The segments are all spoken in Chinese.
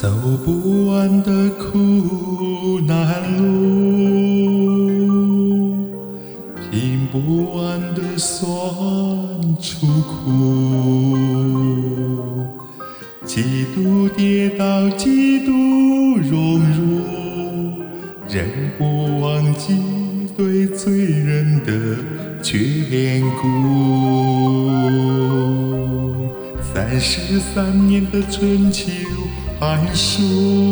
走不完的苦难路，品不完的酸楚苦，几度跌倒，几度荣辱，仍不忘记对罪人的眷顾。33年的春秋寒暑，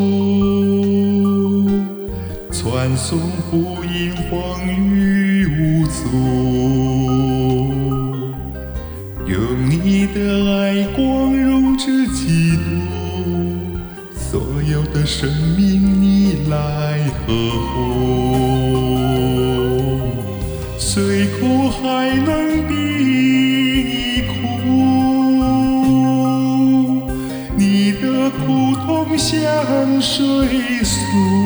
传颂福音风雨无阻，用你的爱光荣之基督，所有的生命你来呵护，虽苦还能比你苦，你的苦痛像水诉，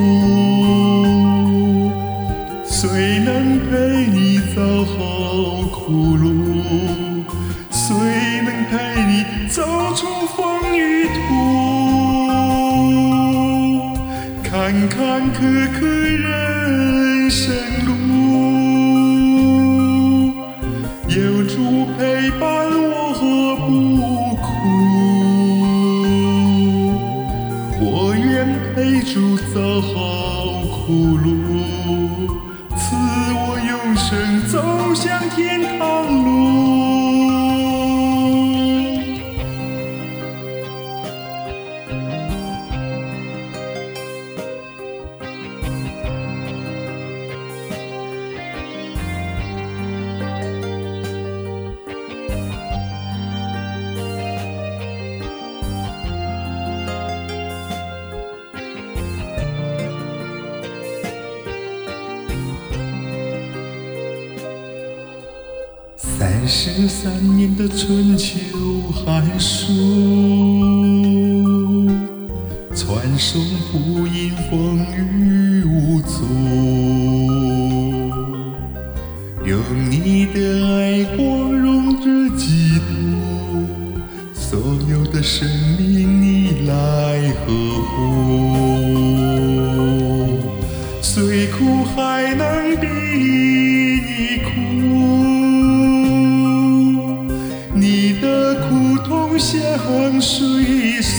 虽能陪你走好苦路，虽能陪你走出风雨途，坎坎坷坷人生路，有主陪伴我何不苦，我愿陪主走好苦路，赐我永生走向天堂路。33年的春秋寒暑，传颂福音风雨无阻，用你的爱光荣之基督，所有的生命你来呵护，虽苦还能比你苦，你的苦痛像水诉，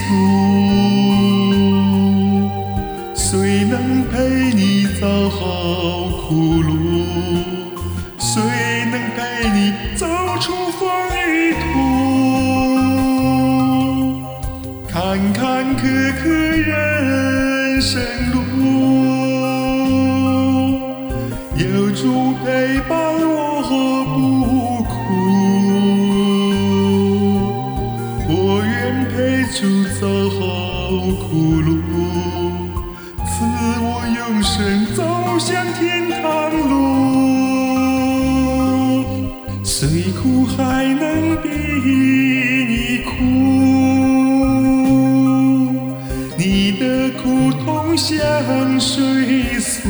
虽能陪你走好苦路，虽能陪你走出风雨途，坎坎坷坷人生路，有主陪伴我何不苦，我愿陪主走好苦路，赐我永生走向天堂路，虽苦还能比你苦，你的苦痛像水诉，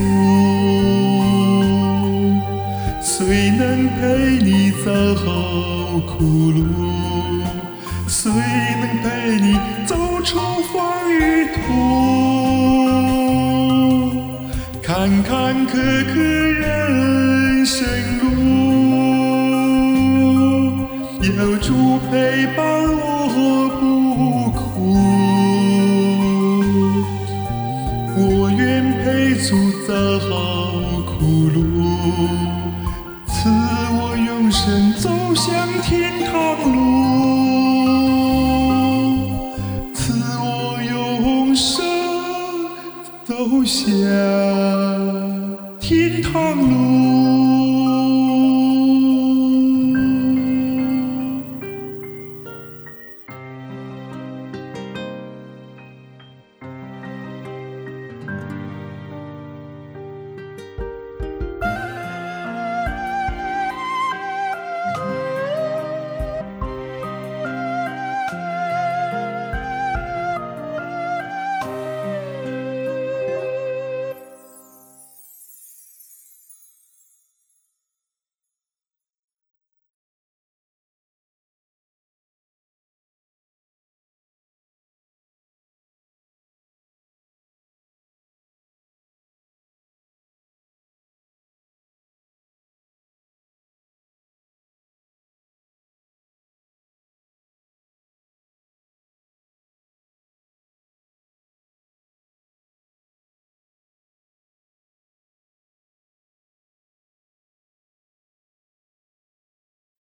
虽能陪你走好苦路，虽能陪你走出风雨途，坎坎坷坷人生路，有主陪伴我何不苦，我愿陪主走好苦路，赐我永生走向天堂路，赐我永生走向天堂路。